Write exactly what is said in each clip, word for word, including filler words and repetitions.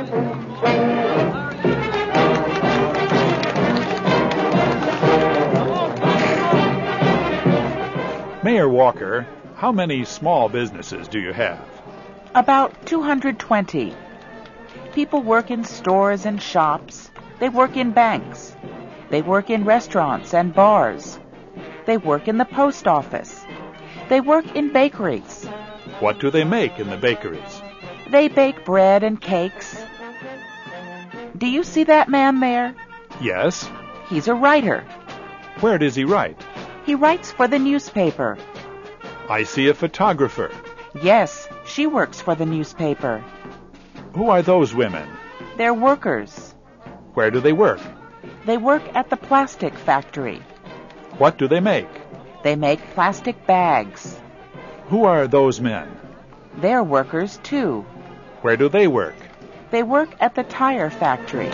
Mayor Walker, how many small businesses do you have? About two hundred twenty. People work in stores and shops. They work in banks. They work in restaurants and bars. They work in the post office. They work in bakeries. What do they make in the bakeries? They bake bread and cakes. Do you see that man there? Yes. He's a writer. Where does he write? He writes for the newspaper. I see a photographer. Yes, she works for the newspaper. Who are those women? They're workers. Where do they work? They work at the plastic factory. What do they make? They make plastic bags. Who are those men? They're workers, too. Where do they work? They work at the tire factory.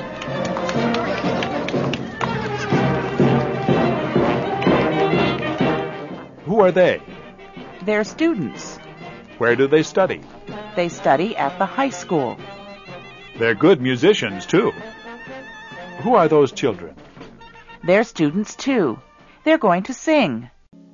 Who are they? They're students. Where do they study? They study at the high school. They're good musicians, too. Who are those children? They're students, too. They're going to sing.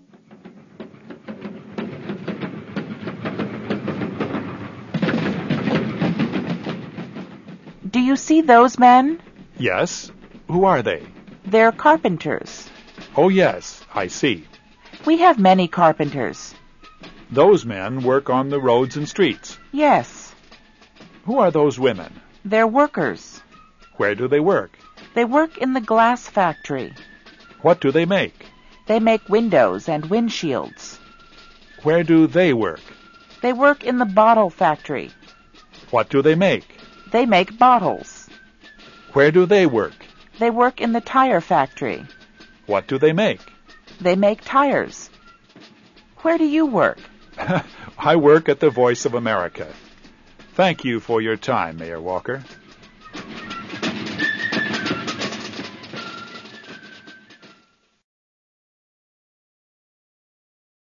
Do you see those men? Yes. Who are they? They're carpenters. Oh, yes, I see. We have many carpenters. Those men work on the roads and streets. Yes. Who are those women? They're workers. Where do they work? They work in the glass factory. What do they make? They make windows and windshields. Where do they work? They work in the bottle factory. What do they make? They make bottles. Where do they work? They work in the tire factory. What do they make? They make tires. Where do you work? I work at the Voice of America. Thank you for your time, Mayor Walker.